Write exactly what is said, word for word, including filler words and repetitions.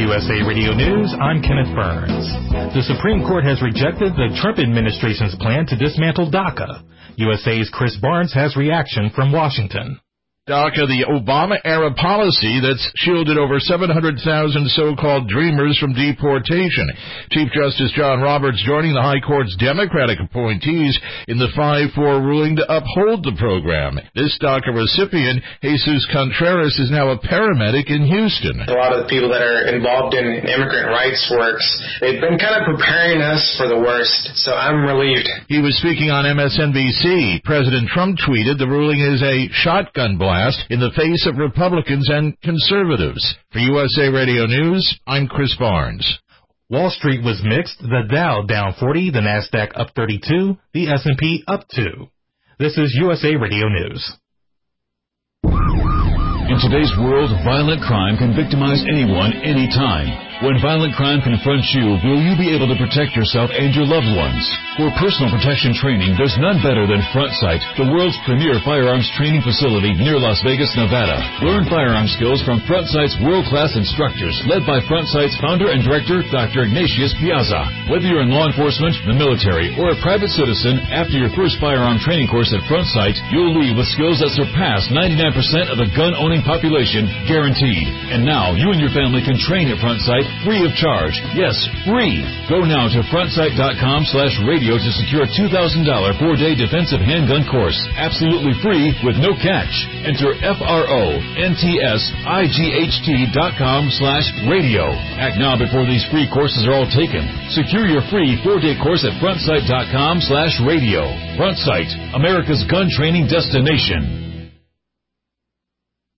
U S A Radio News, I'm Kenneth Burns. The Supreme Court has rejected the Trump administration's plan to dismantle DACA. U S A's Chris Barnes has reaction from Washington. DACA, the Obama-era policy that's shielded over seven hundred thousand so-called dreamers from deportation. Chief Justice John Roberts joining the High Court's Democratic appointees in the five four ruling to uphold the program. This DACA recipient, Jesus Contreras, is now a paramedic in Houston. A lot of the people that are involved in immigrant rights works, they've been kind of preparing us for the worst, so I'm relieved. He was speaking on M S N B C. President Trump tweeted the ruling is a shotgun blast in the face of Republicans and conservatives. For U S A Radio News, I'm Chris Barnes. Wall Street was mixed. The Dow down forty, the Nasdaq up thirty-two, the S and P up two. This is U S A Radio News. In today's world, violent crime can victimize anyone, anytime. When violent crime confronts you, will you be able to protect yourself and your loved ones? For personal protection training, there's none better than FrontSight, the world's premier firearms training facility near Las Vegas, Nevada. Learn firearm skills from FrontSight's world-class instructors, led by FrontSight's founder and director, Doctor Ignatius Piazza. Whether you're in law enforcement, the military, or a private citizen, after your first firearm training course at FrontSight, you'll leave with skills that surpass ninety-nine percent of the gun-owning population, guaranteed. And now, you and your family can train at FrontSight free of charge. Yes, free. Go now to frontsight.com slash radio to secure a two thousand dollars four-day defensive handgun course. Absolutely free with no catch. Enter F-R-O-N-T-S-I-G-H-T dot com slash radio. Act now before these free courses are all taken. Secure your free four-day course at frontsight.com slash radio. FrontSight, America's gun training destination.